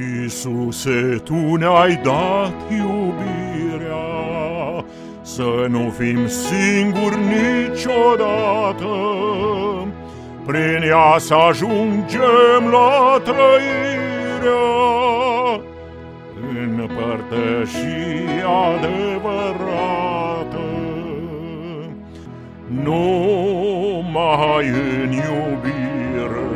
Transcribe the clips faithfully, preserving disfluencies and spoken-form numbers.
Iisuse, Tu ne-ai dat iubirea, să nu fim singuri niciodată, prin ea să ajungem la trăirea în părtășia adevărată. Numai în iubire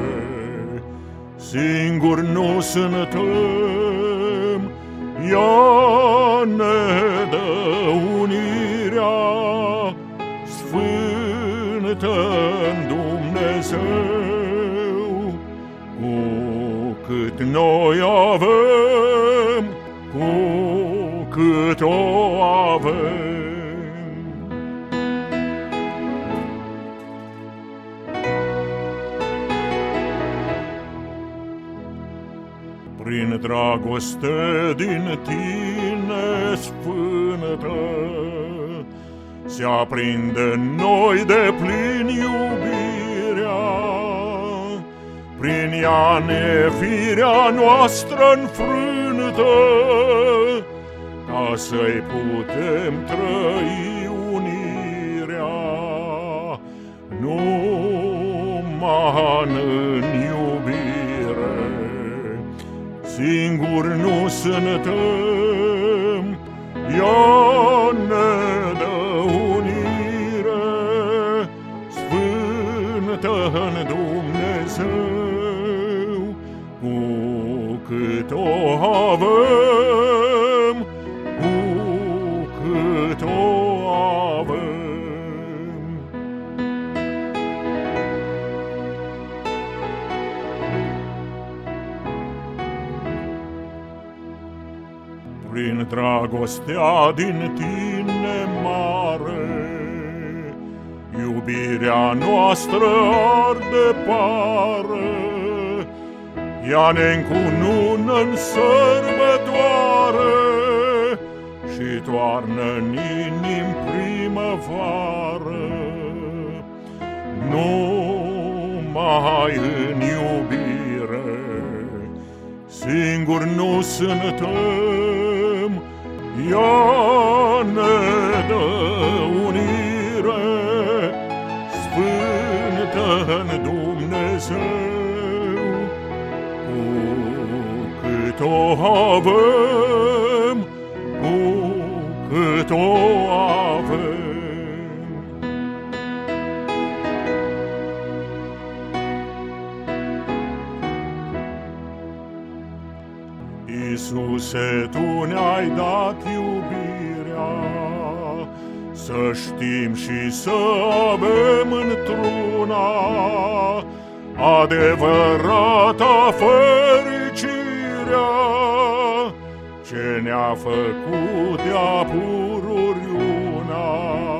singur nu suntem, ea ne dă unirea sfântă-n Dumnezeu. Cu cât noi avem, cu cât o avem. Prin dragoste din Tine sfântă se aprinde în noi de plin iubirea, prin ea nefirea noastră înfrântă, ca să-i putem trăi unirea. Numai în iubire singur nu suntem, ea ne dă unire sfântă-n Dumnezeu. Cu cât o avem, cu cât o avem. Prin dragostea din Tine mare, iubirea noastră arde pare, ea ne-ncunună în sărbătoare și toarnă-n inim primăvară. Numai în iubire singur nu suntem, ea ne dă unire sfântă-n Dumnezeu. Cu cât o avem, cu cât o avem. Iisuse, Tu ne-ai dat iubirea, să știm și să avem într-una adevărata fericirea, ce ne-a făcut de-a pururi una.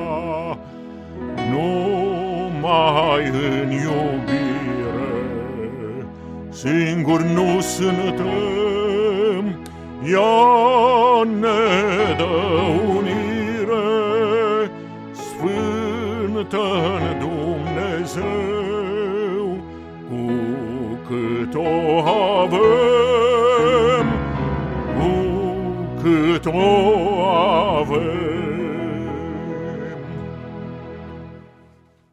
Numai în iubire singur nu suntem, ea ne dă unire sfântă-n Dumnezeu. Cu cât o avem, cu cât o avem.